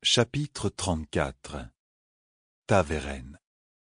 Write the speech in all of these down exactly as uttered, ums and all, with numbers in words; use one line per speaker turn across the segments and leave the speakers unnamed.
Chapitre trente-quatre. Ta-Véren.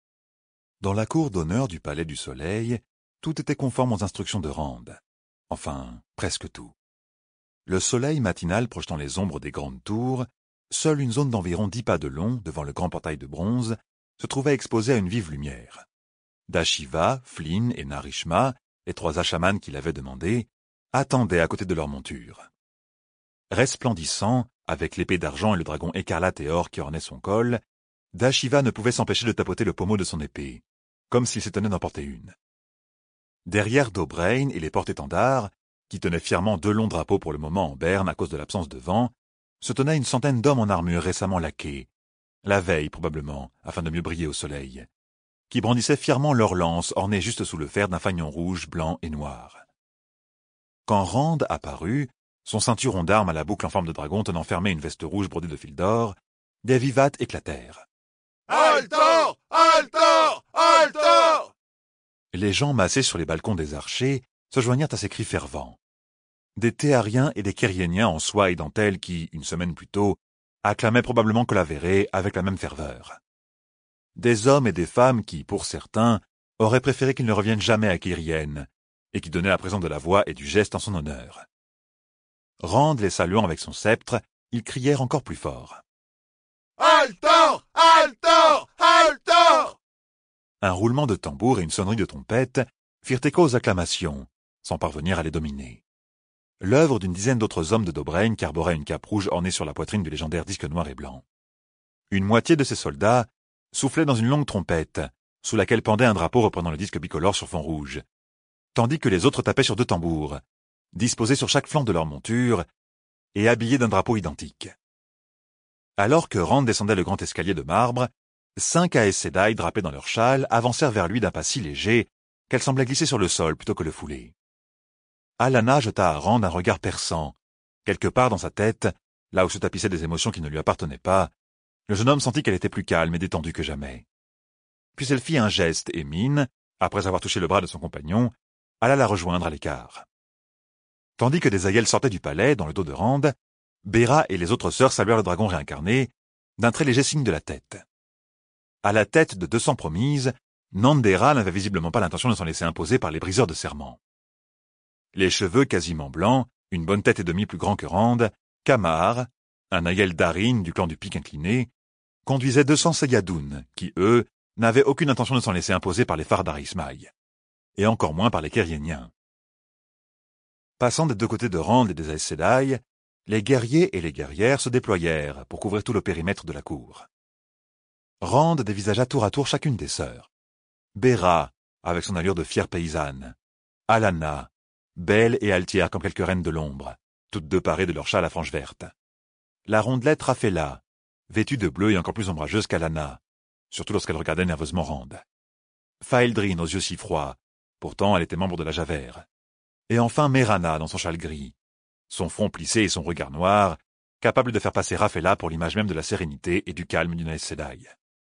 Dans la cour d'honneur du Palais du Soleil, tout était conforme aux instructions de Rand. Enfin, presque tout. Le soleil matinal projetant les ombres des grandes tours, seule une zone d'environ dix pas de long, devant le grand portail de bronze, se trouvait exposée à une vive lumière. Dashiva, Flynn et Narishma, les trois achamans qui l'avaient demandé, attendaient à côté de leur monture. Resplendissant, avec l'épée d'argent et le dragon écarlate et or qui ornait son col, Dashiva ne pouvait s'empêcher de tapoter le pommeau de son épée, comme s'il s'étonnait d'en porter une. Derrière Dobrain et les porte-étendards, qui tenaient fièrement deux longs drapeaux pour le moment en berne à cause de l'absence de vent, se tenaient une centaine d'hommes en armure récemment laqués, la veille probablement, afin de mieux briller au soleil, qui brandissaient fièrement leurs lances ornées juste sous le fer d'un fanion rouge, blanc et noir. Quand Rand apparut, son ceinturon d'armes à la boucle en forme de dragon tenant fermée une veste rouge brodée de fil d'or, des vivates éclatèrent.
« Altor! Altor! Altor !»
Les gens massés sur les balcons des archers se joignirent à ces cris fervents. Des Théariens et des Kériéniens en soie et dentelle qui, une semaine plus tôt, acclamaient probablement Colavéré avec la même ferveur. Des hommes et des femmes qui, pour certains, auraient préféré qu'il ne revienne jamais à Kérienne, et qui donnaient à présent de la voix et du geste en son honneur. Rand les saluant avec son sceptre, ils crièrent encore plus fort.
« Altor! Altor! Altor !»
Un roulement de tambour et une sonnerie de trompette firent écho aux acclamations, sans parvenir à les dominer. L'œuvre d'une dizaine d'autres hommes de Dobrain qui arboraient une cape rouge ornée sur la poitrine du légendaire disque noir et blanc. Une moitié de ces soldats soufflaient dans une longue trompette, sous laquelle pendait un drapeau reprenant le disque bicolore sur fond rouge, tandis que les autres tapaient sur deux tambours, disposés sur chaque flanc de leur monture, et habillés d'un drapeau identique. Alors que Rand descendait le grand escalier de marbre, cinq Aes Sedai drapés dans leurs châles avancèrent vers lui d'un pas si léger qu'elle semblait glisser sur le sol plutôt que le fouler. Alanna jeta à Rand un regard perçant. Quelque part dans sa tête, là où se tapissaient des émotions qui ne lui appartenaient pas, le jeune homme sentit qu'elle était plus calme et détendue que jamais. Puis elle fit un geste et Mine, après avoir touché le bras de son compagnon, alla la rejoindre à l'écart. Tandis que des aïeuls sortaient du palais, dans le dos de Rand, Béra et les autres sœurs saluèrent le dragon réincarné, d'un très léger signe de la tête. À la tête de deux cents promises, Nandera n'avait visiblement pas l'intention de s'en laisser imposer par les briseurs de serments. Les cheveux quasiment blancs, une bonne tête et demie plus grand que Rand, Kamar, un aïeul d'Arin du clan du Pic incliné, conduisaient deux cents Seyadoun, qui, eux, n'avaient aucune intention de s'en laisser imposer par les phares d'Arismaï, et encore moins par les Kériéniens. Passant des deux côtés de Rand et des Aes Sedai, les guerriers et les guerrières se déployèrent pour couvrir tout le périmètre de la cour. Rand dévisagea tour à tour chacune des sœurs. Béra, avec son allure de fière paysanne. Alanna, belle et altière comme quelques reines de l'ombre, toutes deux parées de leur châle à franges vertes. La rondelette Raphela, vêtue de bleu et encore plus ombrageuse qu'Alanna, surtout lorsqu'elle regardait nerveusement Rand. Faeldrin aux yeux si froids, pourtant elle était membre de la Javert. Et enfin Merana dans son châle gris, son front plissé et son regard noir, capable de faire passer Raphela pour l'image même de la sérénité et du calme d'une Aes Sedai.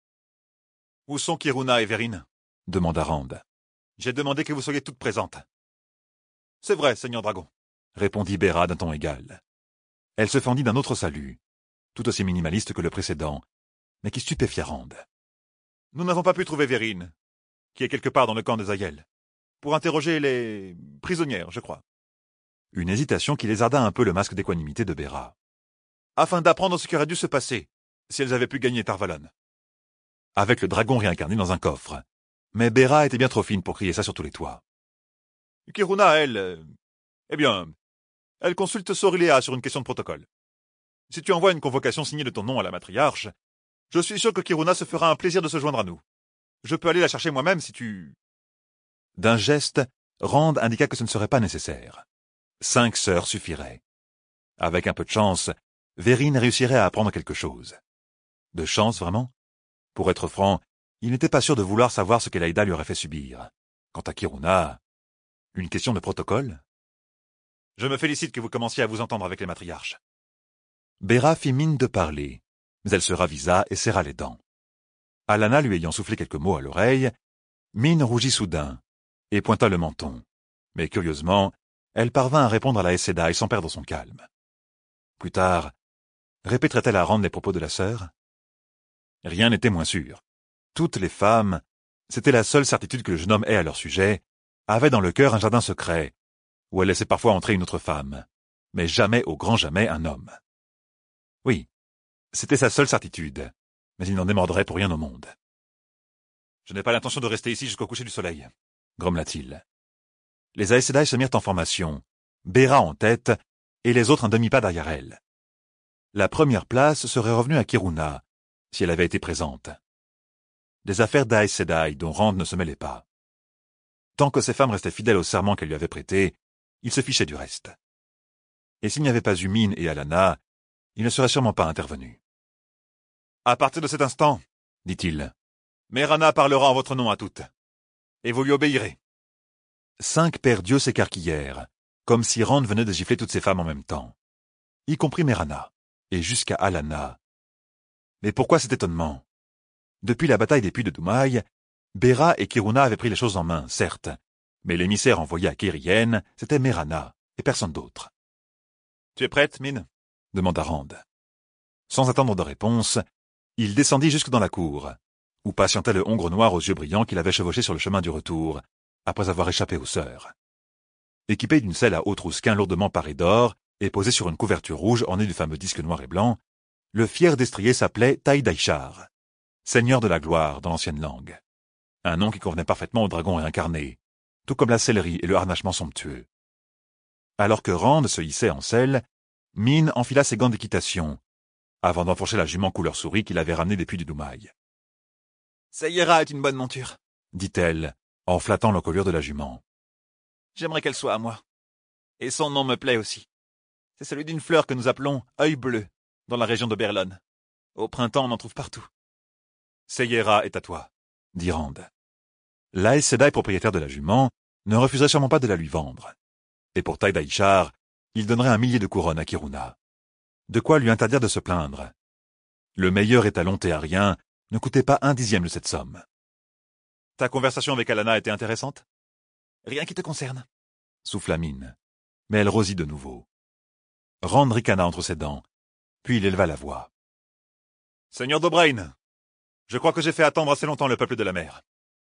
« Où sont Kiruna et Vérin ?» demanda Rand. « J'ai demandé que vous soyez toutes présentes. »« C'est vrai, Seigneur Dragon, » répondit Béra d'un ton égal. Elle se fendit d'un autre salut, tout aussi minimaliste que le précédent, mais qui stupéfia Rand. « Nous n'avons pas pu trouver Vérin, qui est quelque part dans le camp des Aïels, pour interroger les prisonnières, je crois. » Une hésitation qui lézarda un peu le masque d'équanimité de Béra. « Afin d'apprendre ce qui aurait dû se passer, si elles avaient pu gagner Tar-Valon. » Avec le dragon réincarné dans un coffre. Mais Béra était bien trop fine pour crier ça sur tous les toits. « Kiruna, elle... Euh, eh bien, elle consulte Soriléa sur une question de protocole. Si tu envoies une convocation signée de ton nom à la matriarche, je suis sûr que Kiruna se fera un plaisir de se joindre à nous. Je peux aller la chercher moi-même si tu... » D'un geste, Rand indiqua que ce ne serait pas nécessaire. Cinq sœurs suffiraient. Avec un peu de chance, Vérin réussirait à apprendre quelque chose. De chance, vraiment? Pour être franc, il n'était pas sûr de vouloir savoir ce qu'Elaïda lui aurait fait subir. Quant à Kiruna, une question de protocole? Je me félicite que vous commenciez à vous entendre avec les matriarches. Béra fit mine de parler, mais elle se ravisa et serra les dents. Alanna lui ayant soufflé quelques mots à l'oreille, Mine rougit soudain et pointa le menton. Mais curieusement, elle parvint à répondre à la Aes Sedai sans perdre son calme. Plus tard, Répéterait-elle à Rand les propos de la sœur? Rien n'était moins sûr. Toutes les femmes, c'était la seule certitude que le jeune homme ait à leur sujet, avaient dans le cœur un jardin secret, où elle laissait parfois entrer une autre femme, mais jamais au grand jamais un homme. Oui, c'était sa seule certitude, mais il n'en démordrait pour rien au monde. « Je n'ai pas l'intention de rester ici jusqu'au coucher du soleil », grommela-t-il. Les Aes Sedai se mirent en formation, Bera en tête, et les autres un demi-pas derrière elle. La première place serait revenue à Kiruna, si elle avait été présente. Des affaires d'Aes Sedai dont Rand ne se mêlait pas. Tant que ces femmes restaient fidèles au serment qu'elles lui avaient prêté, il se fichait du reste. Et s'il n'y avait pas eu Min et Alanna, il ne serait sûrement pas intervenu. « À partir de cet instant, dit-il, Mérana parlera en votre nom à toutes, et vous lui obéirez. » Cinq pères dieux s'écarquillèrent, comme si Rand venait de gifler toutes ces femmes en même temps, y compris Mérana, et jusqu'à Alanna. Mais pourquoi cet étonnement? Depuis la bataille des puits de Doumaï, Bera et Kiruna avaient pris les choses en main, certes, mais l'émissaire envoyé à Keirienne, c'était Mérana, et personne d'autre. « Tu es prête, Min ?» demanda Rand. Sans attendre de réponse, il descendit jusque dans la cour, où patientait le hongre noir aux yeux brillants qu'il avait chevauché sur le chemin du retour, après avoir échappé aux sœurs. Équipé d'une selle à haut trousquin lourdement parée d'or et posé sur une couverture rouge ornée du fameux disque noir et blanc, le fier destrier s'appelait Tai Daishar, seigneur de la gloire dans l'ancienne langue. Un nom qui convenait parfaitement au dragon réincarné, tout comme la sellerie et le harnachement somptueux. Alors que Rand se hissait en selle, Min enfila ses gants d'équitation, avant d'enfourcher la jument couleur souris qu'il avait ramenée des puits du Doumaï. « Sayera est une bonne monture, » dit-elle, en flattant l'encolure de la jument. « J'aimerais qu'elle soit à moi. Et son nom me plaît aussi. C'est celui d'une fleur que nous appelons œil bleu, dans la région de Berlon. Au printemps, on en trouve partout. »« Sayera est à toi, » dit Rand. L'Aes Sedai, propriétaire de la jument, ne refuserait sûrement pas de la lui vendre. Et pour Tai Daishar, il donnerait un millier de couronnes à Kiruna. De quoi lui interdire de se plaindre. Le meilleur étalon théarien ne coûtait pas un dixième de cette somme. « Ta conversation avec Alanna était intéressante ?»« Rien qui te concerne, » souffla Min, mais elle rosit de nouveau. Rand ricana entre ses dents, puis il éleva la voix. « Seigneur d'O'Brien, je crois que j'ai fait attendre assez longtemps le peuple de la mer. »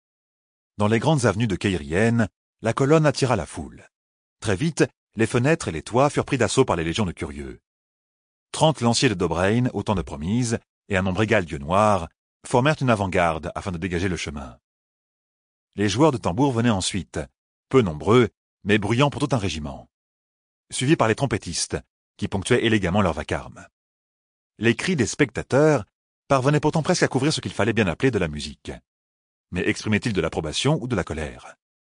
Dans les grandes avenues de Keirienne, la colonne attira la foule. Très vite, les fenêtres et les toits furent pris d'assaut par les légions de curieux. Trente lanciers de Dobrain, autant de promises, et un nombre égal d'yeux noirs, formèrent une avant-garde afin de dégager le chemin. Les joueurs de tambour venaient ensuite, peu nombreux, mais bruyants pour tout un régiment, suivis par les trompettistes, qui ponctuaient élégamment leur vacarme. Les cris des spectateurs parvenaient pourtant presque à couvrir ce qu'il fallait bien appeler de la musique. Mais exprimaient-ils de l'approbation ou de la colère?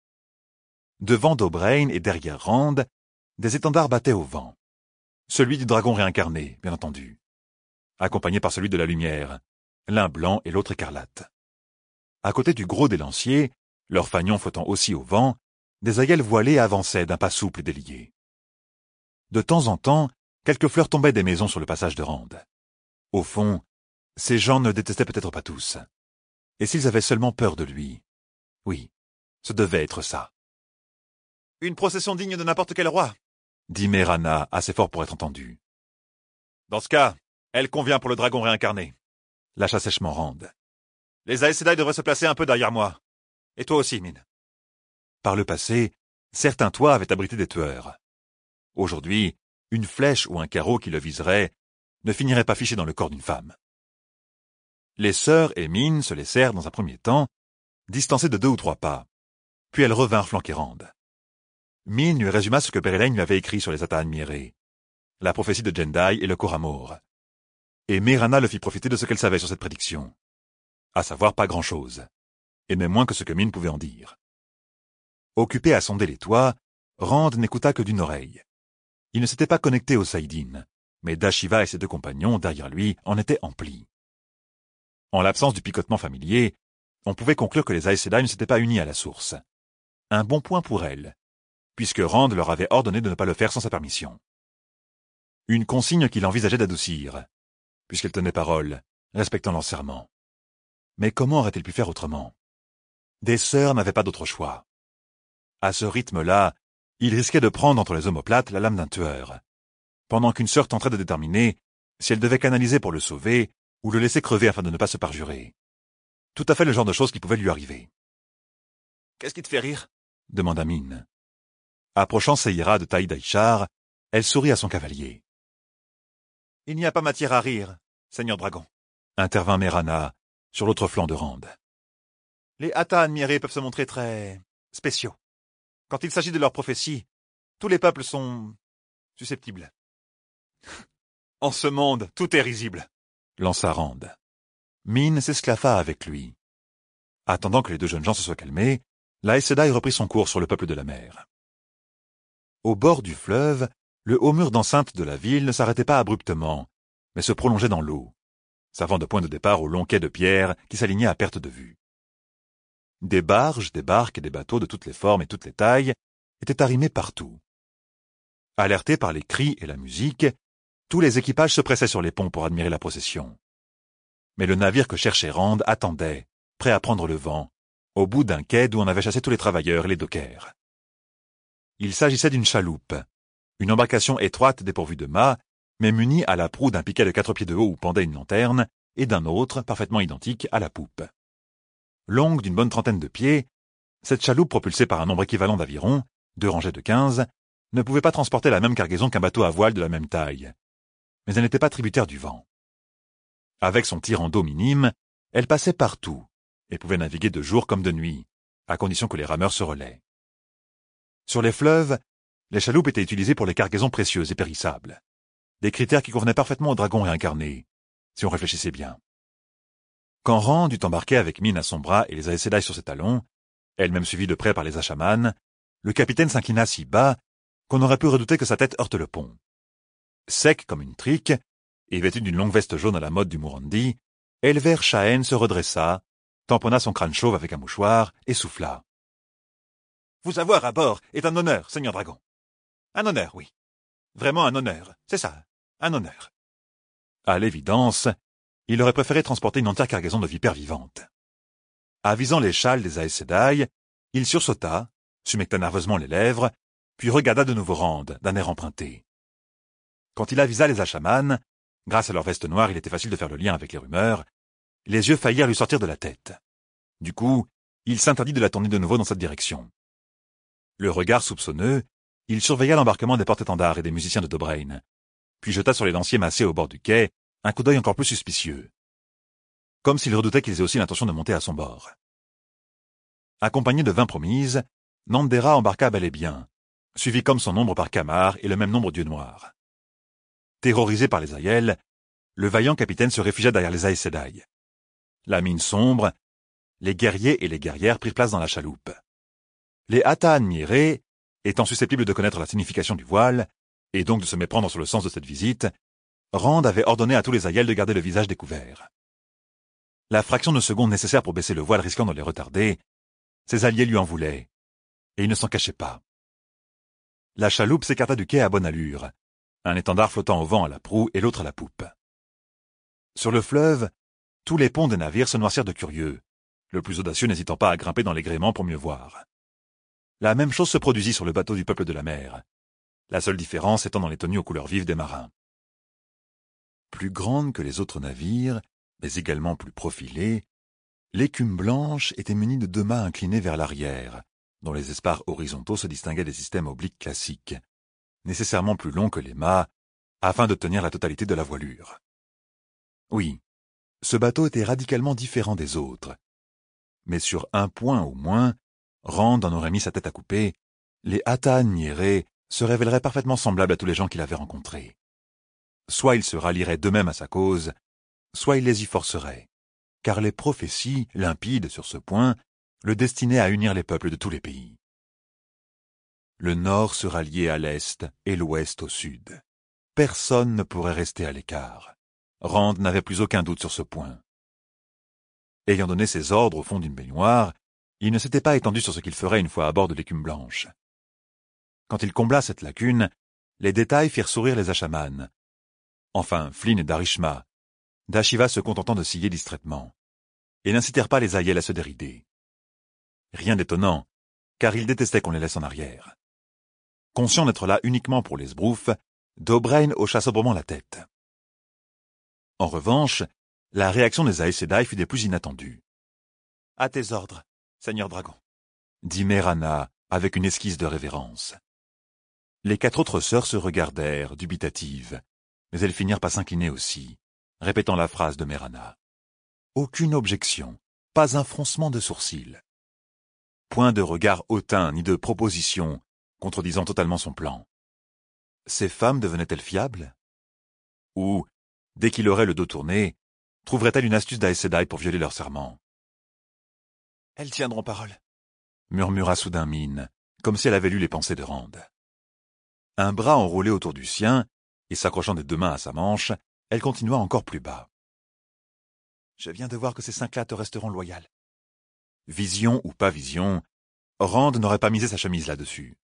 Devant Dobrain et derrière Rand, des étendards battaient au vent. Celui du dragon réincarné, bien entendu, accompagné par celui de la lumière, l'un blanc et l'autre écarlate. À côté du gros des lanciers, leurs fanions flottant aussi au vent, des aïeuls voilés avançaient d'un pas souple et délié. De temps en temps, quelques fleurs tombaient des maisons sur le passage de Rand. Au fond, ces gens ne le détestaient peut-être pas tous. Et s'ils avaient seulement peur de lui? Oui, ce devait être ça. « Une procession digne de n'importe quel roi, » dit Mérana, assez fort pour être entendu. « Dans ce cas, elle convient pour le dragon réincarné, » lâcha sèchement Rand. « Les Aes Sedai devraient se placer un peu derrière moi. Et toi aussi, Min. » Par le passé, certains toits avaient abrité des tueurs. Aujourd'hui, une flèche ou un carreau qui le viserait ne finirait pas fiché dans le corps d'une femme. Les sœurs et Min se laissèrent, dans un premier temps, distancer de deux ou trois pas, puis elles revinrent flanquer Rand. Min lui résuma ce que Berelain lui avait écrit sur les Ataan Mieré, la prophétie de Jendai et le Koramour. Et Mérana le fit profiter de ce qu'elle savait sur cette prédiction. À savoir pas grand-chose, et même moins que ce que Min pouvait en dire. Occupé à sonder les toits, Rand n'écouta que d'une oreille. Il ne s'était pas connecté au Saïdin, mais Dashiva et ses deux compagnons, derrière lui, en étaient emplis. En l'absence du picotement familier, on pouvait conclure que les Aes Sedai ne s'étaient pas unis à la source. Un bon point pour elle, puisque Rand leur avait ordonné de ne pas le faire sans sa permission. Une consigne qu'il envisageait d'adoucir, puisqu'elle tenait parole, respectant leur serment. Mais comment aurait-elle pu faire autrement? Des sœurs n'avaient pas d'autre choix. À ce rythme-là, il risquait de prendre entre les omoplates la lame d'un tueur, pendant qu'une sœur tenterait de déterminer si elle devait canaliser pour le sauver, ou le laisser crever afin de ne pas se parjurer. Tout à fait le genre de choses qui pouvait lui arriver. « Qu'est-ce qui te fait rire ?» demanda Mine. Approchant Seira de taille d'Aïchar, elle sourit à son cavalier. « Il n'y a pas matière à rire, Seigneur Dragon, » intervint Merana, sur l'autre flanc de Rand. « Les Hata admirés peuvent se montrer très spéciaux. Quand il s'agit de leur prophétie, tous les peuples sont susceptibles. »« En ce monde, tout est risible, » lança Rand. Mine s'esclaffa avec lui. Attendant que les deux jeunes gens se soient calmés, la Aes Sedai reprit son cours sur le peuple de la mer. Au bord du fleuve, le haut mur d'enceinte de la ville ne s'arrêtait pas abruptement, mais se prolongeait dans l'eau, servant de point de départ au long quai de pierre qui s'alignait à perte de vue. Des barges, des barques et des bateaux de toutes les formes et toutes les tailles étaient arrimés partout. Alertés par les cris et la musique, tous les équipages se pressaient sur les ponts pour admirer la procession. Mais le navire que cherchait Rand attendait, prêt à prendre le vent, au bout d'un quai d'où on avait chassé tous les travailleurs et les dockers. Il s'agissait d'une chaloupe, une embarcation étroite dépourvue de mât, mais munie à la proue d'un piquet de quatre pieds de haut où pendait une lanterne, et d'un autre, parfaitement identique, à la poupe. Longue d'une bonne trentaine de pieds, cette chaloupe propulsée par un nombre équivalent d'avirons, deux rangées de quinze, ne pouvait pas transporter la même cargaison qu'un bateau à voile de la même taille. Mais elle n'était pas tributaire du vent. Avec son tirant d'eau minime, elle passait partout, et pouvait naviguer de jour comme de nuit, à condition que les rameurs se relaient. Sur les fleuves, les chaloupes étaient utilisées pour les cargaisons précieuses et périssables. Des critères qui convenaient parfaitement au dragon réincarné, si on réfléchissait bien. Quand Rand dut embarquer avec Mine à son bras et les Aes Sedai sur ses talons, elle-même suivie de près par les Asha'man, le capitaine s'inclina si bas qu'on aurait pu redouter que sa tête heurte le pont. Sec comme une trique, et vêtu d'une longue veste jaune à la mode du Murandi, Elver Shaen se redressa, tamponna son crâne chauve avec un mouchoir et souffla. « Vous avoir à bord est un honneur, Seigneur Dragon. Un honneur, oui. Vraiment un honneur, c'est ça, un honneur. » À l'évidence, il aurait préféré transporter une entière cargaison de vipères vivantes. Avisant les châles des Aes Sedai, il sursauta, s'humecta nerveusement les lèvres, puis regarda de nouveau Rand, d'un air emprunté. Quand il avisa les Asha'man, grâce à leur veste noire il était facile de faire le lien avec les rumeurs, les yeux faillirent lui sortir de la tête. Du coup, il s'interdit de la tourner de nouveau dans cette direction. Le regard soupçonneux, il surveilla l'embarquement des porte-étendards et des musiciens de Dobraine, puis jeta sur les lanciers massés au bord du quai un coup d'œil encore plus suspicieux, comme s'il redoutait qu'ils aient aussi l'intention de monter à son bord. Accompagné de vingt promises, Nandera embarqua bel et bien, suivi comme son ombre par Kamar et le même nombre d'yeux noirs. Terrorisé par les Aiel, le vaillant capitaine se réfugia derrière les Aes Sedai. La mine sombre, les guerriers et les guerrières prirent place dans la chaloupe. Les Hata admirés, étant susceptibles de connaître la signification du voile, et donc de se méprendre sur le sens de cette visite, Rand avait ordonné à tous les Aiel de garder le visage découvert. La fraction de seconde nécessaire pour baisser le voile risquant de les retarder, ses alliés lui en voulaient, et il ne s'en cachait pas. La chaloupe s'écarta du quai à bonne allure, un étendard flottant au vent à la proue et l'autre à la poupe. Sur le fleuve, tous les ponts des navires se noircirent de curieux, le plus audacieux n'hésitant pas à grimper dans les gréements pour mieux voir. La même chose se produisit sur le bateau du peuple de la mer, la seule différence étant dans les tenues aux couleurs vives des marins. Plus grande que les autres navires, mais également plus profilée, l'écume blanche était munie de deux mâts inclinés vers l'arrière, dont les espars horizontaux se distinguaient des systèmes obliques classiques, nécessairement plus longs que les mâts, afin de tenir la totalité de la voilure. Oui, ce bateau était radicalement différent des autres, mais sur un point au moins, Rand en aurait mis sa tête à couper, les Hata admirés se révéleraient parfaitement semblables à tous les gens qu'il avait rencontrés. Soit ils se rallieraient d'eux-mêmes à sa cause, soit il les y forcerait, car les prophéties, limpides sur ce point, le destinaient à unir les peuples de tous les pays. Le nord se ralliait à l'est et l'ouest au sud. Personne ne pourrait rester à l'écart. Rand n'avait plus aucun doute sur ce point. Ayant donné ses ordres au fond d'une baignoire, il ne s'était pas étendu sur ce qu'il ferait une fois à bord de l'écume blanche. Quand il combla cette lacune, les détails firent sourire les Asha'man. Enfin, Flynn et Darishma, Dashiva se contentant de scier distraitement, et n'incitèrent pas les Aiel à se dérider. Rien d'étonnant, car ils détestaient qu'on les laisse en arrière. Conscient d'être là uniquement pour les Sbroufs, Dobraine hocha sobrement la tête. En revanche, la réaction des Aes Sedai fut des plus inattendues. « À tes ordres, Seigneur Dragon », dit Mérana avec une esquisse de révérence. Les quatre autres sœurs se regardèrent, dubitatives, mais elles finirent par s'incliner aussi, répétant la phrase de Mérana. Aucune objection, pas un froncement de sourcils. Point de regard hautain ni de proposition, contredisant totalement son plan. Ces femmes devenaient-elles fiables? Ou, dès qu'il aurait le dos tourné, trouveraient-elles une astuce d'Aes Sedai pour violer leur serment? Elles tiendront parole, murmura soudain Min, comme si elle avait lu les pensées de Rand. Un bras enroulé autour du sien, et s'accrochant des deux mains à sa manche, elle continua encore plus bas. Je viens de voir que ces cinq-là te resteront loyales. Vision ou pas vision, Rand n'aurait pas misé sa chemise là-dessus.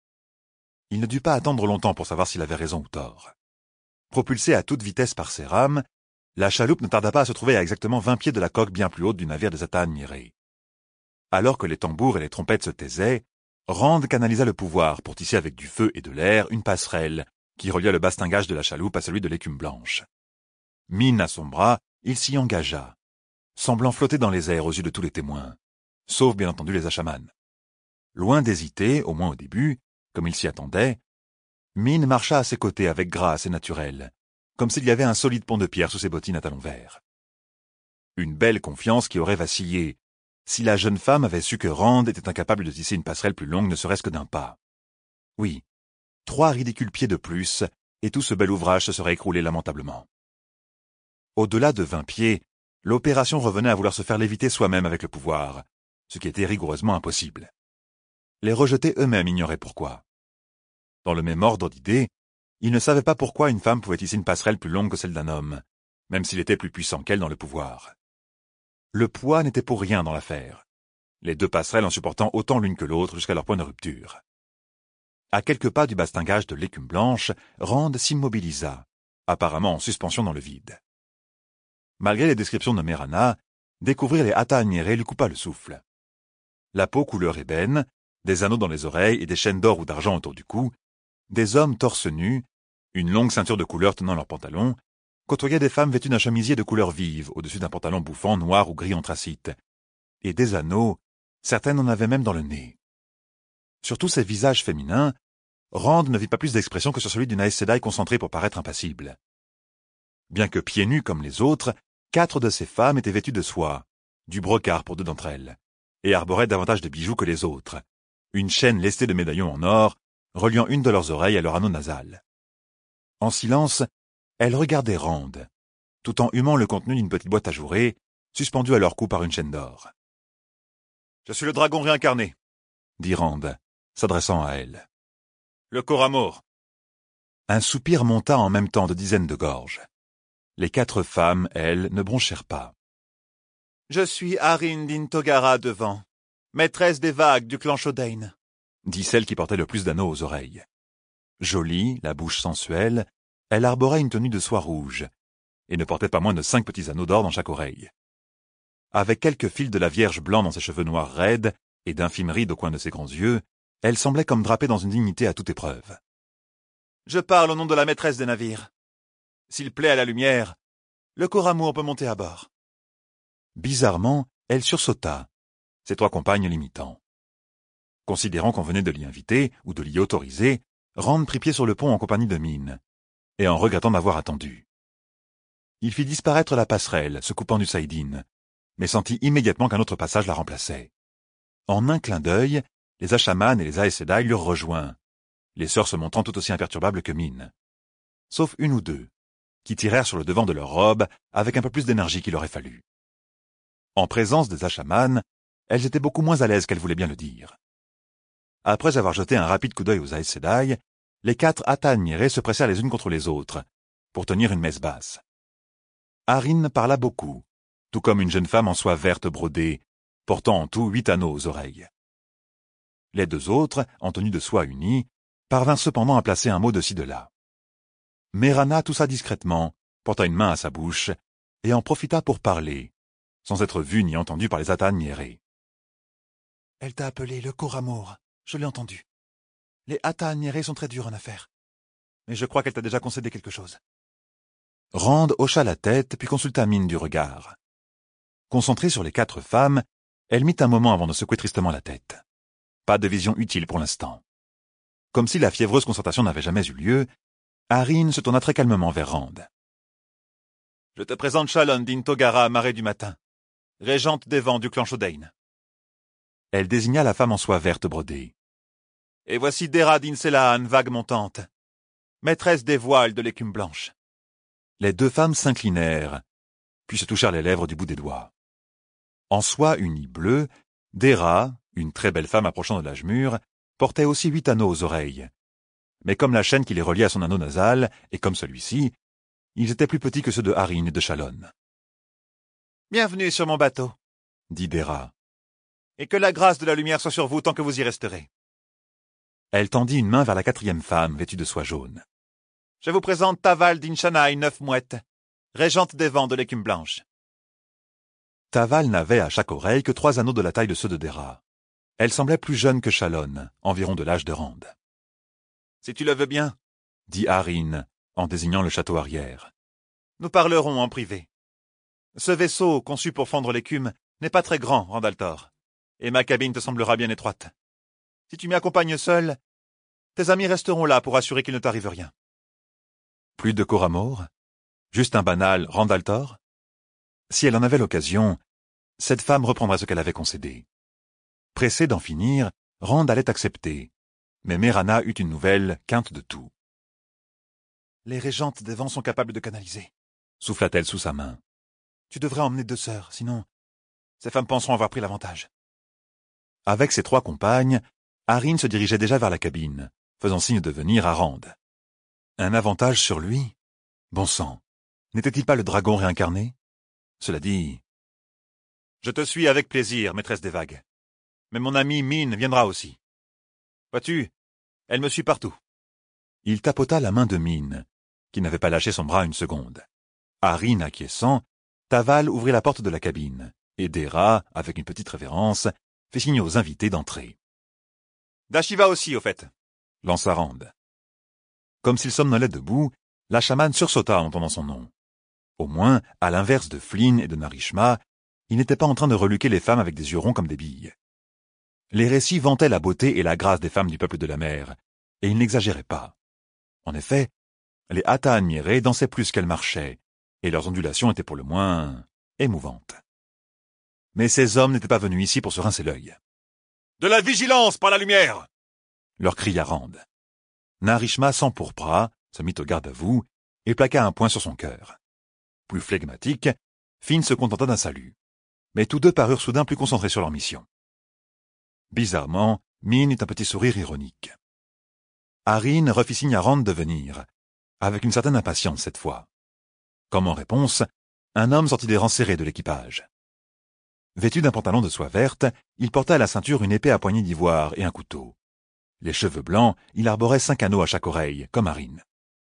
Il ne dut pas attendre longtemps pour savoir s'il avait raison ou tort. Propulsée à toute vitesse par ses rames, la chaloupe ne tarda pas à se trouver à exactement vingt pieds de la coque bien plus haute du navire des Atan Nyéré. Alors que les tambours et les trompettes se taisaient, Rand canalisa le pouvoir pour tisser avec du feu et de l'air une passerelle qui relia le bastingage de la chaloupe à celui de l'écume blanche. Min à son bras, il s'y engagea, semblant flotter dans les airs aux yeux de tous les témoins, sauf bien entendu les Asha'man. Loin d'hésiter, au moins au début, comme il s'y attendait, Min marcha à ses côtés avec grâce et naturel, comme s'il y avait un solide pont de pierre sous ses bottines à talons verts. Une belle confiance qui aurait vacillé, si la jeune femme avait su que Rand était incapable de tisser une passerelle plus longue ne serait-ce que d'un pas. Oui, trois ridicules pieds de plus, et tout ce bel ouvrage se serait écroulé lamentablement. Au-delà de vingt pieds, l'opération revenait à vouloir se faire léviter soi-même avec le pouvoir, ce qui était rigoureusement impossible. Les rejetés eux-mêmes ignoraient pourquoi. Dans le même ordre d'idées, ils ne savaient pas pourquoi une femme pouvait tisser une passerelle plus longue que celle d'un homme, même s'il était plus puissant qu'elle dans le pouvoir. Le poids n'était pour rien dans l'affaire, les deux passerelles en supportant autant l'une que l'autre jusqu'à leur point de rupture. À quelques pas du bastingage de l'écume blanche, Rand s'immobilisa, apparemment en suspension dans le vide. Malgré les descriptions de Mérana, découvrir les Atan Nyéré lui coupa le souffle. La peau couleur ébène, des anneaux dans les oreilles et des chaînes d'or ou d'argent autour du cou, des hommes torse nus, une longue ceinture de couleur tenant leurs pantalons, côtoyaient des femmes vêtues d'un chemisier de couleur vive au-dessus d'un pantalon bouffant noir ou gris anthracite, et des anneaux, certaines en avaient même dans le nez. Sur tous ces visages féminins, Rand ne vit pas plus d'expression que sur celui d'une Aes Sedai concentrée pour paraître impassible. Bien que pieds nus comme les autres, quatre de ces femmes étaient vêtues de soie, du brocart pour deux d'entre elles, et arboraient davantage de bijoux que les autres, une chaîne lestée de médaillons en or, reliant une de leurs oreilles à leur anneau nasal. En silence, elles regardaient Rand, tout en humant le contenu d'une petite boîte ajourée, suspendue à leur cou par une chaîne d'or. « Je suis le dragon réincarné, » dit Rand, s'adressant à elle. « Le Koramor. » Un soupir monta en même temps de dizaines de gorges. Les quatre femmes, elles, ne bronchèrent pas. « Je suis Arin d'Intogara devant, maîtresse des vagues du clan Shodain, » dit celle qui portait le plus d'anneaux aux oreilles. Jolie, la bouche sensuelle, elle arborait une tenue de soie rouge, et ne portait pas moins de cinq petits anneaux d'or dans chaque oreille. Avec quelques fils de la Vierge blanc dans ses cheveux noirs raides et d'infimes rides au coin de ses grands yeux, elle semblait comme drapée dans une dignité à toute épreuve. « Je parle au nom de la maîtresse des navires. S'il plaît à la lumière, le Koramor peut monter à bord. » Bizarrement, elle sursauta, ses trois compagnes l'imitant. Considérant qu'on venait de l'y inviter ou de l'y autoriser, Rand prit pied sur le pont en compagnie de Min, et en regrettant d'avoir attendu. Il fit disparaître la passerelle, se coupant du Saïdine, mais sentit immédiatement qu'un autre passage la remplaçait. En un clin d'œil, les Asha'man et les Aes Sedai l'eurent rejoint, les sœurs se montrant tout aussi imperturbables que Min, sauf une ou deux, qui tirèrent sur le devant de leur robe avec un peu plus d'énergie qu'il aurait fallu. En présence des Asha'man, elles étaient beaucoup moins à l'aise qu'elles voulaient bien le dire. Après avoir jeté un rapide coup d'œil aux Aes Sedai, les quatre Atan Nyéré se pressèrent les unes contre les autres, pour tenir une messe basse. Arin parla beaucoup, tout comme une jeune femme en soie verte brodée, portant en tout huit anneaux aux oreilles. Les deux autres, en tenue de soie unie, parvinrent cependant à placer un mot de ci de là. Mérana toussa discrètement, porta une main à sa bouche, et en profita pour parler, sans être vue ni entendue par les Atan Nyéré. « Elle t'a appelé le Koramor, je l'ai entendu. Les Atan Nyéré sont très durs en affaires, mais je crois qu'elle t'a déjà concédé quelque chose. Rand hocha la tête puis consulta Mine du regard. Concentrée sur les quatre femmes, elle mit un moment avant de secouer tristement la tête. Pas de vision utile pour l'instant. Comme si la fiévreuse concertation n'avait jamais eu lieu, Arryn se tourna très calmement vers Rand. « Je te présente Shalon d'Intogara, marée du matin, régente des vents du clan Shodain. » Elle désigna la femme en soie verte brodée. « Et voici Dera d'Inselaan, vague montante, maîtresse des voiles de l'écume blanche. » Les deux femmes s'inclinèrent, puis se touchèrent les lèvres du bout des doigts. En soie unie bleue, Dera, une très belle femme approchant de l'âge mûr, portait aussi huit anneaux aux oreilles. Mais comme la chaîne qui les reliait à son anneau nasal, et comme celui-ci, ils étaient plus petits que ceux de Arryn et de Shalon. « Bienvenue sur mon bateau, » dit Dera. « Et que la grâce de la lumière soit sur vous tant que vous y resterez. » Elle tendit une main vers la quatrième femme, vêtue de soie jaune. « Je vous présente Taval d'Inchanaï, neuf mouettes, régente des vents de l'écume blanche. » Taval n'avait à chaque oreille que trois anneaux de la taille de ceux de Dera. Elle semblait plus jeune que Shalon, environ de l'âge de Rand. « Si tu le veux bien, » dit Arryn, en désignant le château arrière. « Nous parlerons en privé. Ce vaisseau, conçu pour fondre l'écume, n'est pas très grand, Randaltor, et ma cabine te semblera bien étroite. Si tu m'y accompagnes seul, tes amis resteront là pour assurer qu'il ne t'arrive rien. » Plus de Coramore? Juste un banal Randaltor? Si elle en avait l'occasion, cette femme reprendrait ce qu'elle avait concédé. Pressée d'en finir, Rand allait accepter, mais Mérana eut une nouvelle quinte de tout. « Les régentes des vents sont capables de canaliser, » souffla-t-elle sous sa main. « Tu devrais emmener deux sœurs, sinon ces femmes penseront avoir pris l'avantage. » Avec ses trois compagnes, Arryn se dirigeait déjà vers la cabine, faisant signe de venir à Rand. Un avantage sur lui? Bon sang, n'était-il pas le dragon réincarné? Cela dit... « Je te suis avec plaisir, maîtresse des vagues. Mais mon amie Mine viendra aussi. Vois-tu, elle me suit partout. » Il tapota la main de Mine, qui n'avait pas lâché son bras une seconde. Arryn acquiesçant, Taval ouvrit la porte de la cabine, et Dera, avec une petite révérence, fit signe aux invités d'entrer. « Dashiva aussi, au fait, » lança Rand. Comme s'il somnolait debout, la chamane sursauta en entendant son nom. Au moins, à l'inverse de Flynn et de Narishma, il n'était pas en train de reluquer les femmes avec des yeux ronds comme des billes. Les récits vantaient la beauté et la grâce des femmes du peuple de la mer, et ils n'exagéraient pas. En effet, les Hata admirées dansaient plus qu'elles marchaient, et leurs ondulations étaient pour le moins émouvantes. Mais ces hommes n'étaient pas venus ici pour se rincer l'œil. « De la vigilance par la lumière !» leur cria Rand. Narishma s'empourpra, se mit au garde à vous, et plaqua un poing sur son cœur. Plus flegmatique, Finn se contenta d'un salut. Mais tous deux parurent soudain plus concentrés sur leur mission. Bizarrement, Mine eut un petit sourire ironique. Arryn refit signe à Rand de venir, avec une certaine impatience cette fois. Comme en réponse, un homme sortit des rangs serrés de l'équipage. Vêtu d'un pantalon de soie verte, il portait à la ceinture une épée à poignée d'ivoire et un couteau. Les cheveux blancs, il arborait cinq anneaux à chaque oreille, comme Arryn.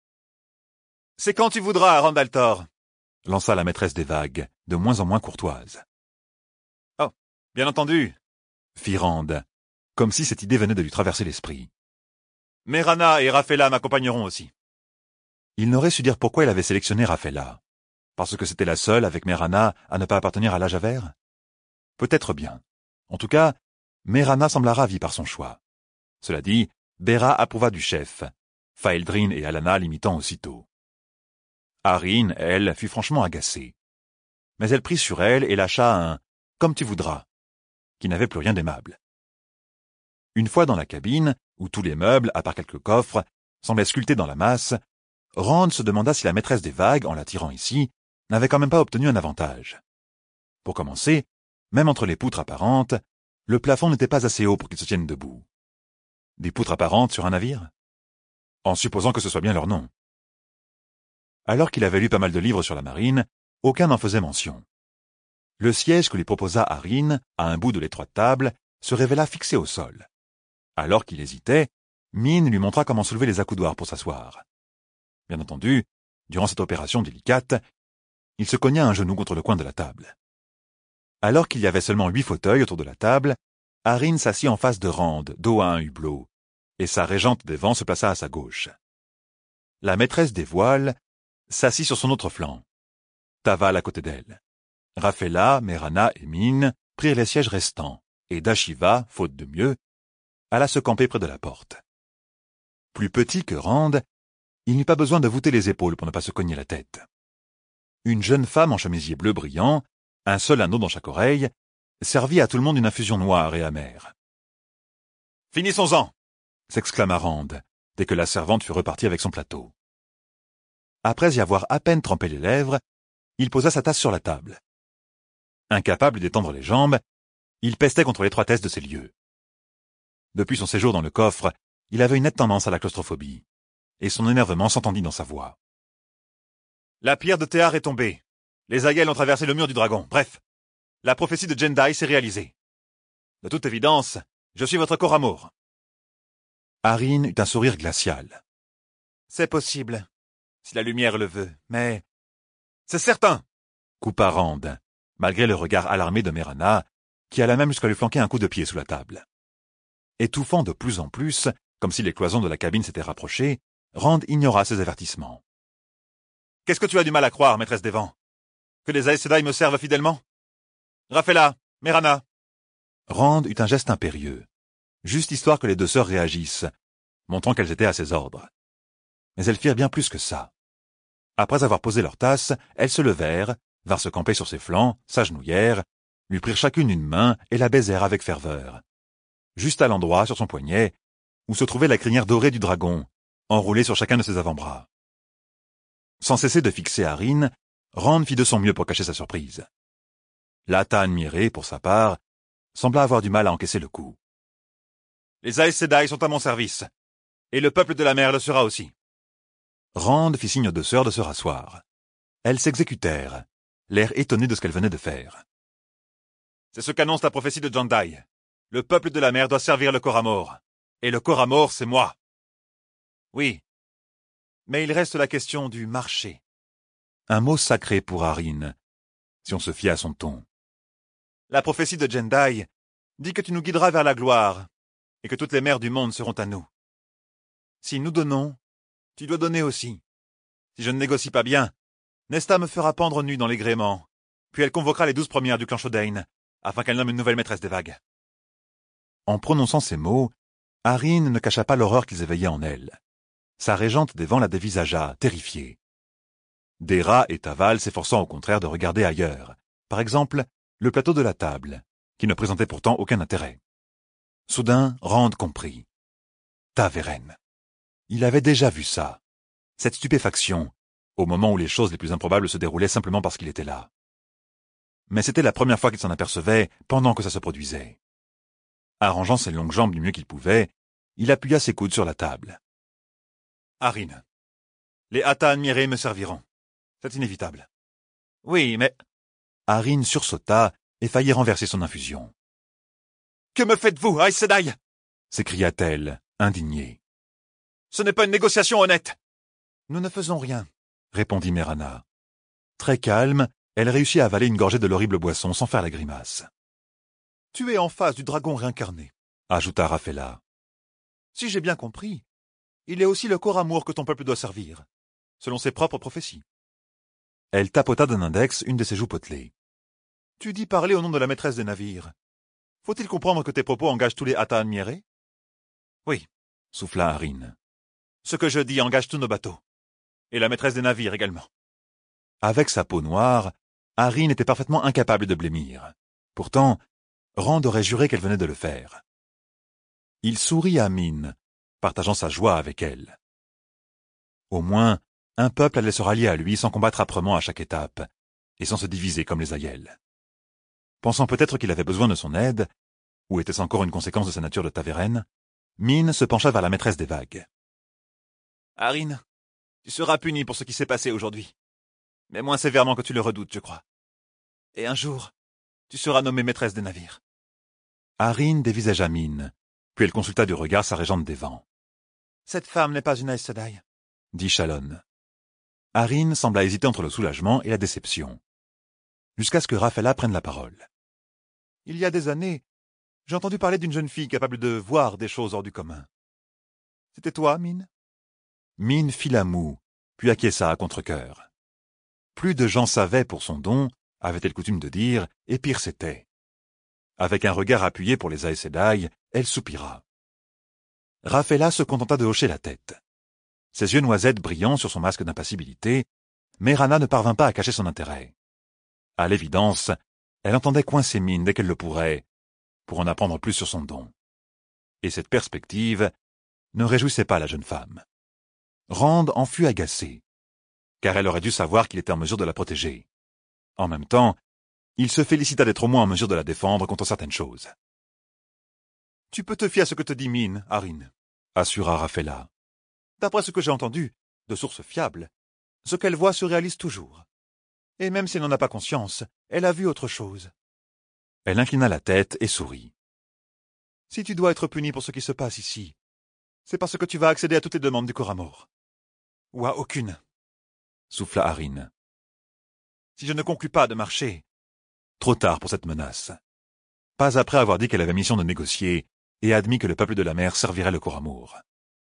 « C'est quand tu voudras, Randaltor !» lança la maîtresse des vagues, de moins en moins courtoise. « Oh, bien entendu !» fit Rand, comme si cette idée venait de lui traverser l'esprit. « Mérana et Raphela m'accompagneront aussi. » Il n'aurait su dire pourquoi il avait sélectionné Raphela. Parce que c'était la seule, avec Mérana, à ne pas appartenir à l'âge à verre? Peut-être bien. En tout cas, Mérana sembla ravie par son choix. Cela dit, Bera approuva du chef, Faeldrin et Alana l'imitant aussitôt. Arryn, elle, fut franchement agacée. Mais elle prit sur elle et lâcha un « comme tu voudras », qui n'avait plus rien d'aimable. Une fois dans la cabine, où tous les meubles, à part quelques coffres, semblaient sculptés dans la masse, Rand se demanda si la maîtresse des vagues, en l'attirant ici, n'avait quand même pas obtenu un avantage. Pour commencer, même entre les poutres apparentes, le plafond n'était pas assez haut pour qu'ils se tiennent debout. Des poutres apparentes sur un navire? En supposant que ce soit bien leur nom. Alors qu'il avait lu pas mal de livres sur la marine, aucun n'en faisait mention. Le siège que lui proposa Arryn, à un bout de l'étroite table, se révéla fixé au sol. Alors qu'il hésitait, Mine lui montra comment soulever les accoudoirs pour s'asseoir. Bien entendu, durant cette opération délicate, il se cogna un genou contre le coin de la table. Alors qu'il y avait seulement huit fauteuils autour de la table, Arryn s'assit en face de Rand, dos à un hublot, et sa régente des vents se plaça à sa gauche. La maîtresse des voiles s'assit sur son autre flanc. Taval à côté d'elle. Raphaëla, Merana et Mine prirent les sièges restants, et Dashiva, faute de mieux, alla se camper près de la porte. Plus petit que Rand, il n'eut pas besoin de voûter les épaules pour ne pas se cogner la tête. Une jeune femme en chemisier bleu brillant, un seul anneau dans chaque oreille, servit à tout le monde une infusion noire et amère. « Finissons-en !» s'exclama Rand, dès que la servante fut repartie avec son plateau. Après y avoir à peine trempé les lèvres, il posa sa tasse sur la table. Incapable d'étendre les jambes, il pestait contre l'étroitesse de ces lieux. Depuis son séjour dans le coffre, il avait une nette tendance à la claustrophobie, et son énervement s'entendit dans sa voix. La pierre de Théar est tombée. Les Aiel ont traversé le mur du dragon. Bref, la prophétie de Jendai s'est réalisée. De toute évidence, je suis votre Koramour. Harine eut un sourire glacial. C'est possible, si la lumière le veut, mais... C'est certain, coupa Rand, malgré le regard alarmé de Merana, qui alla même jusqu'à lui flanquer un coup de pied sous la table. Étouffant de plus en plus, comme si les cloisons de la cabine s'étaient rapprochées, Rand ignora ses avertissements. « Qu'est-ce que tu as du mal à croire, maîtresse des vents? Que les Aes Sedai me servent fidèlement? Raphaëla, Merana !» Rand eut un geste impérieux, juste histoire que les deux sœurs réagissent, montrant qu'elles étaient à ses ordres. Mais elles firent bien plus que ça. Après avoir posé leur tasse, elles se levèrent, vinrent se camper sur ses flancs, s'agenouillèrent, lui prirent chacune une main et la baisèrent avec ferveur, juste à l'endroit, sur son poignet, où se trouvait la crinière dorée du dragon, enroulée sur chacun de ses avant-bras. Sans cesser de fixer Harine, Rand fit de son mieux pour cacher sa surprise. L'Ata admiré, pour sa part, sembla avoir du mal à encaisser le coup. « Les Aes Sedai sont à mon service, et le peuple de la mer le sera aussi. » Rand fit signe aux deux sœurs de se rasseoir. Elles s'exécutèrent, l'air étonné de ce qu'elles venaient de faire. « C'est ce qu'annonce la prophétie de Jendai. Le peuple de la mer doit servir le Koramour. Et le Koramour, c'est moi. » Oui. Mais il reste la question du marché. Un mot sacré pour Harine, si on se fie à son ton. La prophétie de Jendai dit que tu nous guideras vers la gloire, et que toutes les mers du monde seront à nous. Si nous donnons, tu dois donner aussi. Si je ne négocie pas bien, Nesta me fera pendre nue dans les gréements, puis elle convoquera les douze premières du clan Shodain, afin qu'elle nomme une nouvelle maîtresse des vagues. En prononçant ces mots, Harine ne cacha pas l'horreur qu'ils éveillaient en elle. Sa régente des vents la dévisagea, terrifiée. Dera et Taval s'efforçant au contraire de regarder ailleurs, par exemple, le plateau de la table, qui ne présentait pourtant aucun intérêt. Soudain, Rand comprit. Taveren. Il avait déjà vu ça. Cette stupéfaction, au moment où les choses les plus improbables se déroulaient simplement parce qu'il était là. Mais c'était la première fois qu'il s'en apercevait pendant que ça se produisait. Arrangeant ses longues jambes du mieux qu'il pouvait, il appuya ses coudes sur la table. Harine. Les Ata admirés me serviront. C'est inévitable. Oui, mais... Harine sursauta et faillit renverser son infusion. « Que me faites-vous, Aes Sedai » s'écria-t-elle, indignée. « Ce n'est pas une négociation honnête !»« Nous ne faisons rien, » répondit Merana. Très calme, elle réussit à avaler une gorgée de l'horrible boisson sans faire la grimace. « Tu es en face du dragon réincarné, » ajouta Raphaëla. « Si j'ai bien compris, il est aussi le Koramour que ton peuple doit servir, selon ses propres prophéties. » Elle tapota d'un index une de ses joues potelées. « Tu dis parler au nom de la maîtresse des navires. Faut-il comprendre que tes propos engagent tous les Ata admirés ?»« Oui, » souffla Harine. « Ce que je dis engage tous nos bateaux. Et la maîtresse des navires également. » Avec sa peau noire, Harine était parfaitement incapable de blêmir. Pourtant, Rand aurait juré qu'elle venait de le faire. Il sourit à Mine, partageant sa joie avec elle. Au moins, un peuple allait se rallier à lui sans combattre âprement à chaque étape, et sans se diviser comme les Aiel. Pensant peut-être qu'il avait besoin de son aide, ou était-ce encore une conséquence de sa nature de Taveren, Mine se pencha vers la maîtresse des vagues. « Harine, tu seras punie pour ce qui s'est passé aujourd'hui, mais moins sévèrement que tu le redoutes, je crois. Et un jour, tu seras nommée maîtresse des navires. » Harine dévisagea Mine, puis elle consulta du regard sa régente des vents. « Cette femme n'est pas une Aes Sedai, » dit Shalon. Harine sembla hésiter entre le soulagement et la déception, jusqu'à ce que Raphaëla prenne la parole. « Il y a des années, j'ai entendu parler d'une jeune fille capable de voir des choses hors du commun. C'était toi, Mine ?» Mine fit la moue, puis acquiesça à contre-cœur. Plus de gens savaient pour son don, avait-elle coutume de dire, et pire c'était. Avec un regard appuyé pour les Aes Sedai, elle soupira. Raffaella se contenta de hocher la tête. Ses yeux noisettes brillant sur son masque d'impassibilité, Mérana ne parvint pas à cacher son intérêt. À l'évidence, elle entendait coincer Mine dès qu'elle le pourrait, pour en apprendre plus sur son don. Et cette perspective ne réjouissait pas la jeune femme. Rand en fut agacée, car elle aurait dû savoir qu'il était en mesure de la protéger. En même temps, il se félicita d'être au moins en mesure de la défendre contre certaines choses. « Tu peux te fier à ce que te dit Mine, Harine, » assura Raffaella. « D'après ce que j'ai entendu, de sources fiables, ce qu'elle voit se réalise toujours. Et même si elle n'en a pas conscience, elle a vu autre chose. » Elle inclina la tête et sourit. « Si tu dois être puni pour ce qui se passe ici, c'est parce que tu vas accéder à toutes les demandes du Coramor. »« Ou à aucune, » souffla Harine. « Si je ne conclus pas de marcher... » Trop tard pour cette menace. Pas après avoir dit qu'elle avait mission de négocier et admis que le peuple de la mer servirait le Coramor.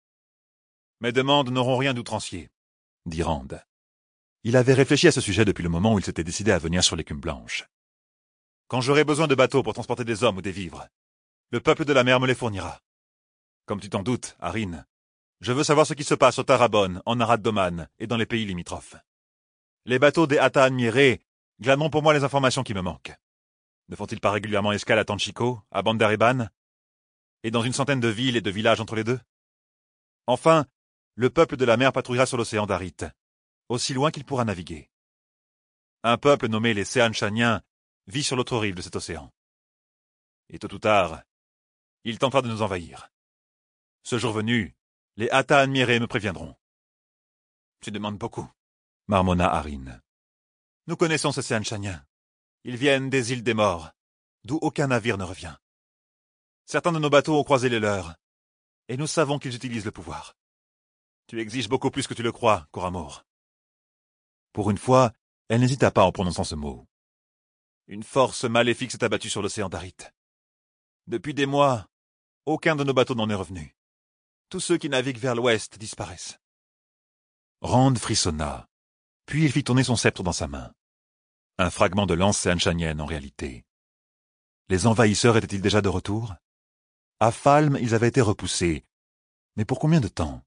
« Mes demandes n'auront rien d'outrancier, » dit Rand. Il avait réfléchi à ce sujet depuis le moment où il s'était décidé à venir sur l'écume blanche. « Quand j'aurai besoin de bateaux pour transporter des hommes ou des vivres, le peuple de la mer me les fournira. Comme tu t'en doutes, Harine, je veux savoir ce qui se passe au Tarabon, en Arad-Doman et dans les pays limitrophes. Les bateaux des Ata Admirés glaneront pour moi les informations qui me manquent. Ne font-ils pas régulièrement escale à Tanchico, à Bandariban, et dans une centaine de villes et de villages entre les deux? Enfin, le peuple de la mer patrouillera sur l'océan d'Arit, aussi loin qu'il pourra naviguer. Un peuple nommé les Seanchaniens vit sur l'autre rive de cet océan. Et tôt ou tard, il tentera de nous envahir. Ce jour venu, les Ata Admirés me préviendront. Tu demandes beaucoup, marmonna Harine. Nous connaissons ces Seanchaniens. Ils viennent des îles des morts, d'où aucun navire ne revient. Certains de nos bateaux ont croisé les leurs, et nous savons qu'ils utilisent le pouvoir. Tu exiges beaucoup plus que tu le crois, Coramor. Pour une fois, elle n'hésita pas en prononçant ce mot. Une force maléfique s'est abattue sur l'océan d'Arit. Depuis des mois, aucun de nos bateaux n'en est revenu. Tous ceux qui naviguent vers l'ouest disparaissent. Rand frissonna, puis il fit tourner son sceptre dans sa main. Un fragment de lance seanchanienne en réalité. Les envahisseurs étaient-ils déjà de retour? À Falm, ils avaient été repoussés. Mais pour combien de temps?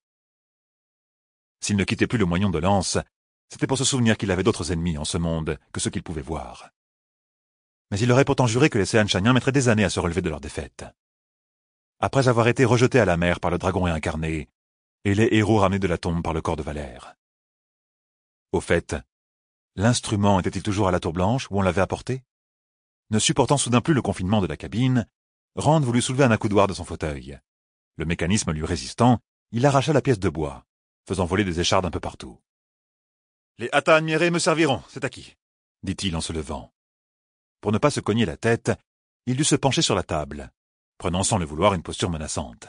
S'il ne quittait plus le moignon de lance, c'était pour se souvenir qu'il avait d'autres ennemis en ce monde que ceux qu'il pouvait voir. Mais il aurait pourtant juré que les Seanchaniens mettraient des années à se relever de leur défaite. Après avoir été rejetés à la mer par le dragon réincarné, et les héros ramenés de la tombe par le corps de Valère. Au fait, l'instrument était-il toujours à la tour blanche où on l'avait apporté? Ne supportant soudain plus le confinement de la cabine, Rand voulut soulever un accoudoir de son fauteuil. Le mécanisme lui résistant, il arracha la pièce de bois, faisant voler des échardes un peu partout. « Les Ata Admirés me serviront, c'est acquis, » dit-il en se levant. Pour ne pas se cogner la tête, il dut se pencher sur la table, prenant sans le vouloir une posture menaçante.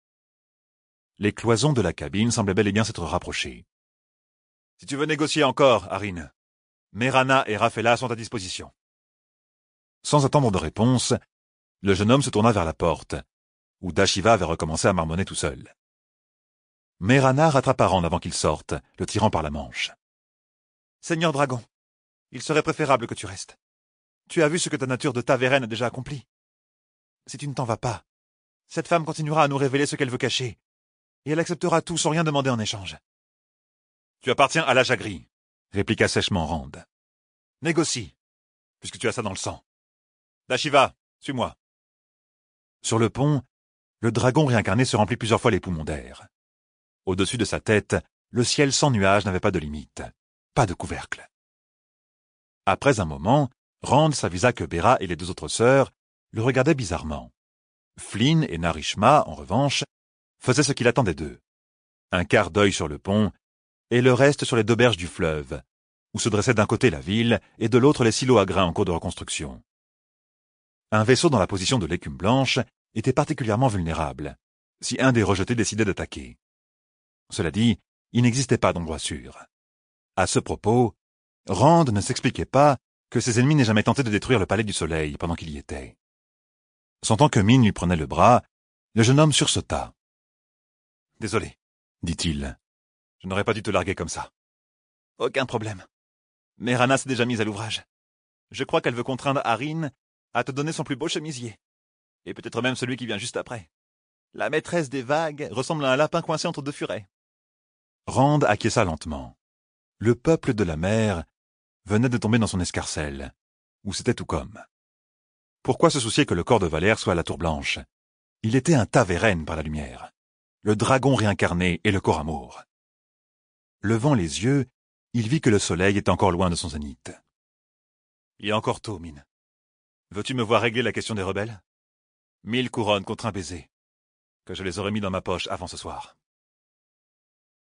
Les cloisons de la cabine semblaient bel et bien s'être rapprochées. « Si tu veux négocier encore, Harine, Mérana et Raffaella sont à disposition. » Sans attendre de réponse, le jeune homme se tourna vers la porte, où Dashiva avait recommencé à marmonner tout seul. Mérana rattrapa Rand avant qu'il sorte, le tirant par la manche. « Seigneur Dragon, il serait préférable que tu restes. Tu as vu ce que ta nature de Taveren a déjà accompli. Si tu ne t'en vas pas, cette femme continuera à nous révéler ce qu'elle veut cacher, et elle acceptera tout sans rien demander en échange. »« Tu appartiens à la Jagri, » répliqua sèchement Rand. « Négocie, puisque tu as ça dans le sang. Dashiva, suis-moi. » Sur le pont, le dragon réincarné se remplit plusieurs fois les poumons d'air. Au-dessus de sa tête, le ciel sans nuages n'avait pas de limite, pas de couvercle. Après un moment, Rand s'avisa que Bera et les deux autres sœurs le regardaient bizarrement. Flynn et Narishma, en revanche, faisaient ce qu'il attendait d'eux. Un quart d'œil sur le pont, et le reste sur les deux berges du fleuve, où se dressait d'un côté la ville et de l'autre les silos à grains en cours de reconstruction. Un vaisseau dans la position de l'écume blanche était particulièrement vulnérable, si un des rejetés décidait d'attaquer. Cela dit, il n'existait pas d'endroit sûr. À ce propos, Rand ne s'expliquait pas que ses ennemis n'aient jamais tenté de détruire le palais du soleil pendant qu'il y était. Sentant que Mine lui prenait le bras, le jeune homme sursauta. « Désolé, dit-il. Je n'aurais pas dû te larguer comme ça. Aucun problème. Mais Rana s'est déjà mise à l'ouvrage. Je crois qu'elle veut contraindre Harine à te donner son plus beau chemisier. Et peut-être même celui qui vient juste après. La maîtresse des vagues ressemble à un lapin coincé entre deux furets. Rand acquiesça lentement. Le peuple de la mer venait de tomber dans son escarcelle, où c'était tout comme. Pourquoi se soucier que le corps de Valère soit à la tour blanche? Il était un Taveren par la lumière, le dragon réincarné et le corps amour. Levant les yeux, il vit que le soleil était encore loin de son zénith. Il est encore tôt, Mine. Veux-tu me voir régler la question des rebelles? Mille couronnes contre un baiser, que je les aurais mis dans ma poche avant ce soir.